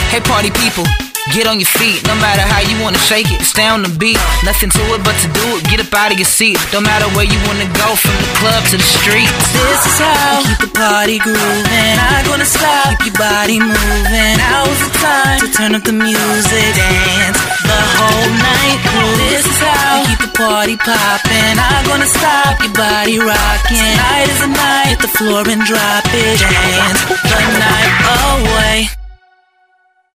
Hey party people, get on your feet. No matter how you wanna shake it, stay on the beat. Nothing to it but to do it, get up out of your seat. Don't matter where you wanna go, from the club to the street. This is how we keep the party grooving. Not gonna stop, keep your body moving. Now's the time to turn up the music, dance the whole night through. This is how we keep the party popping. Not gonna stop, your body rocking. Tonight is the night, hit the floor and drop it, dance the night away.